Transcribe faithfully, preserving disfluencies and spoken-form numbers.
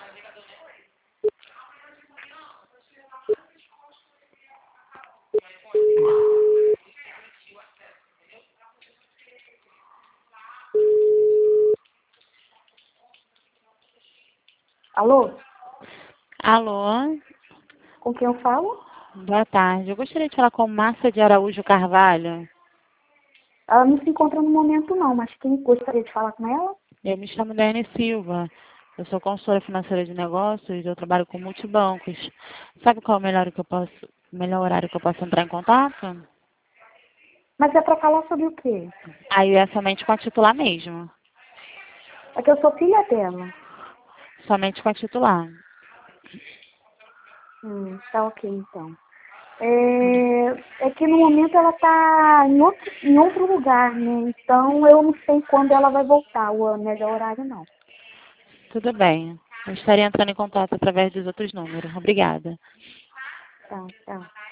Alô? Alô, Com quem eu falo? boa tarde. Eu gostaria de falar com Márcia de Araújo Carvalho. Ela não se encontra no momento não, mas quem gostaria de falar com ela? Eu me chamo Daiane Silva. Eu sou consultora financeira de negócios, eu trabalho com multibancos. Sabe qual é o melhor, que eu posso, melhor horário que eu posso entrar em contato? Mas é para falar sobre o quê? Aí é somente com a titular mesmo. É que eu sou filha dela. Somente com a titular. Hum, tá ok então. É, é que no momento ela tá em outro, em outro lugar, né? Então eu não sei quando ela vai voltar, o melhor horário não. Tudo bem. Eu estaria entrando em contato através dos outros números. Obrigada. Tá, tá.